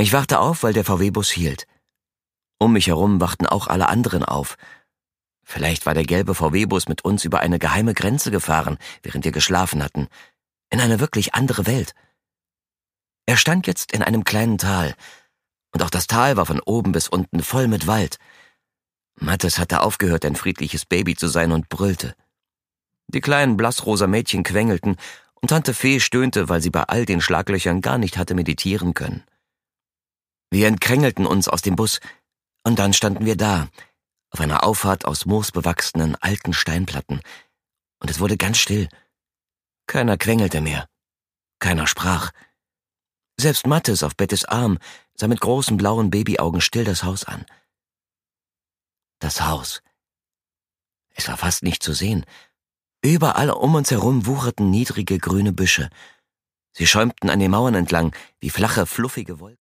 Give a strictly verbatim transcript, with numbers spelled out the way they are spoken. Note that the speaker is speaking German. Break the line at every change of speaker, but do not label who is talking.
Ich wachte auf, weil der V W-Bus hielt. Um mich herum wachten auch alle anderen auf. Vielleicht war der gelbe V W-Bus mit uns über eine geheime Grenze gefahren, während wir geschlafen hatten. In eine wirklich andere Welt. Er stand jetzt in einem kleinen Tal. Und auch das Tal war von oben bis unten voll mit Wald. Mathis hatte aufgehört, ein friedliches Baby zu sein und brüllte. Die kleinen blassrosa Mädchen quengelten und Tante Fee stöhnte, weil sie bei all den Schlaglöchern gar nicht hatte meditieren können. Wir entkrängelten uns aus dem Bus und dann standen wir da, auf einer Auffahrt aus moosbewachsenen alten Steinplatten, und es wurde ganz still. Keiner quengelte mehr. Keiner sprach. Selbst Mathis auf Bettes Arm sah mit großen blauen Babyaugen still das Haus an. Das Haus. Es war fast nicht zu sehen. Überall um uns herum wucherten niedrige grüne Büsche. Sie schäumten an den Mauern entlang wie flache, fluffige Wolken.